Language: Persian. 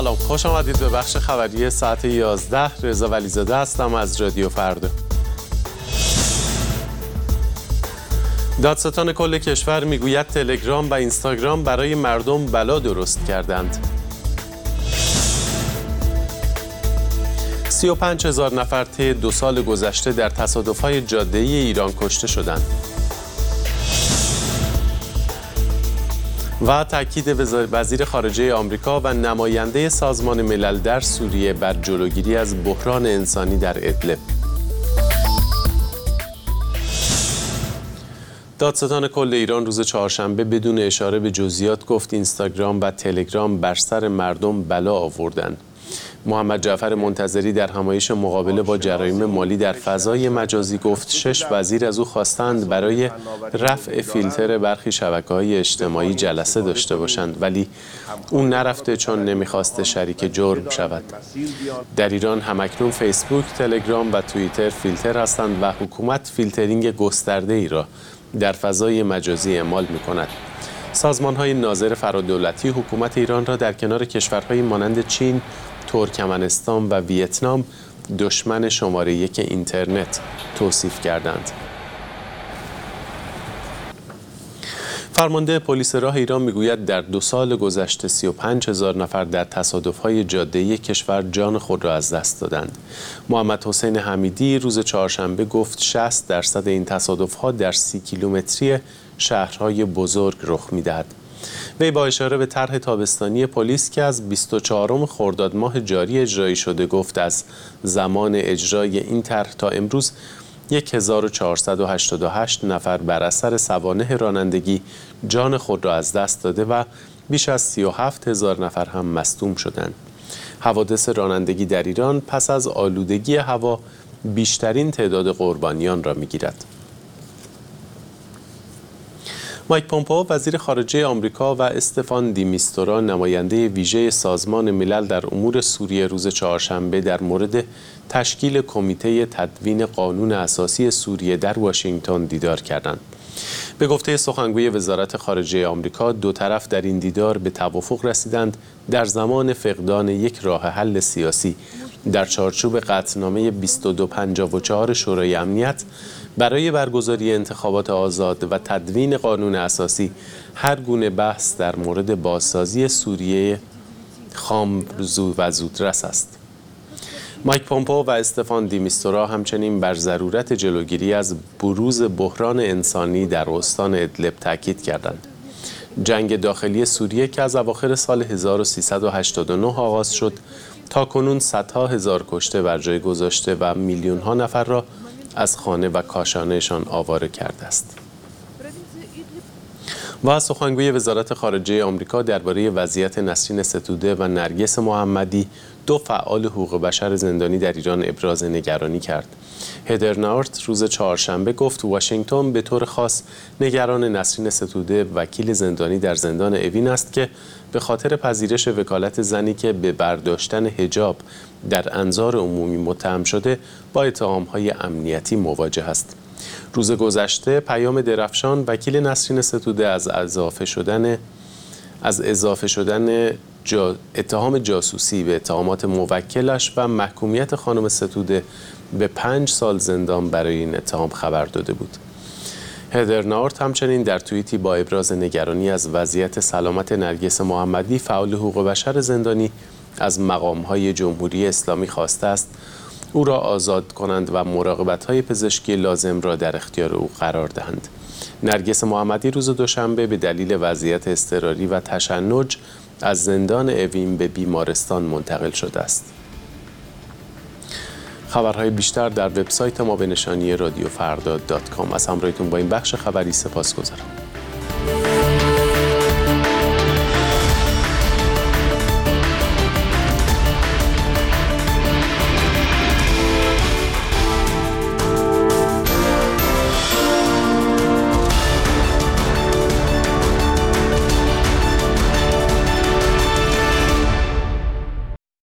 سلام، خوش آمدید به بخش خبری ساعت 11. رضا ولیزاده هستم از رادیو فردا. دادستان کل کشور میگوید تلگرام و اینستاگرام برای مردم بلا درست کردند. 35,000 نفر طی 2 سال گذشته در تصادف‌های جاده‌ای ایران کشته شدند. و تاکید وزیر خارجه آمریکا و نماینده سازمان ملل در سوریه بر جلوگیری از بحران انسانی در ادلب. دادستان کل ایران روز چهارشنبه بدون اشاره به جزئیات گفت اینستاگرام و تلگرام بر سر مردم بلا آوردند. محمد جعفر منتظری در همایش مقابله با جرایم مالی در فضای مجازی گفت 6 وزیر از او خواستند برای رفع فیلتر برخی شبکه‌های اجتماعی جلسه داشته باشند، ولی اون نرفته چون نمیخواسته شریک جرم شود. در ایران همکنون فیسبوک، تلگرام و توییتر فیلتر هستند و حکومت فیلترینگ گسترده ای را در فضای مجازی اعمال می‌کند. سازمان‌های ناظر فرادولتی حکومت ایران را در کنار کشورهای مانند چین، ترکمنستان و ویتنام دشمن شماره 1 اینترنت توصیف کردند. فرمانده پلیس راه ایران میگوید در 2 سال گذشته 35,000 نفر در تصادف‌های جاده‌ای کشور جان خود را از دست دادند. محمد حسین حمیدی روز چهارشنبه گفت 60% این تصادف‌ها در 30 کیلومتری شهرهای بزرگ رخ می‌دهد. وی با اشاره به طرح تابستانی پلیس که از 24 خرداد ماه جاری اجرایی شده گفت از زمان اجرای این طرح تا امروز 1488 نفر بر اثر سوانح رانندگی جان خود را از دست داده و بیش از 37,000 نفر هم مصدوم شدند. حوادث رانندگی در ایران پس از آلودگی هوا بیشترین تعداد قربانیان را می‌گیرد. مایک پومپئو وزیر خارجه آمریکا و استفان دی میستورا نماینده ویژه سازمان ملل در امور سوریه روز چهارشنبه در مورد تشکیل کمیته تدوین قانون اساسی سوریه در واشنگتن دیدار کردند. به گفته سخنگوی وزارت خارجه آمریکا، دو طرف در این دیدار به توافق رسیدند در زمان فقدان یک راه حل سیاسی در چارچوب قطعنامه 2254 شورای امنیت برای برگزاری انتخابات آزاد و تدوین قانون اساسی هر گونه بحث در مورد بازسازی سوریه خام و زودرس است. مایک پومپئو و استفان دی میستورا همچنین بر ضرورت جلوگیری از بروز بحران انسانی در استان ادلب تاکید کردند. جنگ داخلی سوریه که از اواخر سال 1389 آغاز شد، تاکنون صدها هزار کشته بر جای گذاشته و میلیون‌ها نفر را از خانه و کاشانه‌شان آواره کرده است. و سخنگوی وزارت خارجه آمریکا درباره وضعیت نسرین ستوده و نرگس محمدی، 2 فعال حقوق بشر زندانی در ایران، ابراز نگرانی کرد. هدر نارت روز چهارشنبه گفت واشنگتن به طور خاص نگران نسرین ستوده، وکیل زندانی در زندان اوین است که به خاطر پذیرش وکالت زنی که به برداشتن حجاب در انظار عمومی متهم شده با اتهام‌های امنیتی مواجه است. روز گذشته پیام درفشان، وکیل نسرین ستوده، از اضافه شدن اتهام جاسوسی به اتهامات موکلش و محکومیت خانم ستوده به 5 سال زندان برای این اتهام خبر داده بود. هدر نارت همچنین در توییتی با ابراز نگرانی از وضعیت سلامت نرگس محمدی، فعال حقوق بشر زندانی، از مقام‌های جمهوری اسلامی خواسته است او را آزاد کنند و مراقبت‌های پزشکی لازم را در اختیار او قرار دهند. نرگس محمدی روز دوشنبه به دلیل وضعیت اضطراری و تشنج از زندان اوین به بیمارستان منتقل شده است. خبرهای بیشتر در وبسایت ما به نشانی رادیوفردا.com. از همراهیتون با این بخش خبری سپاسگزارم.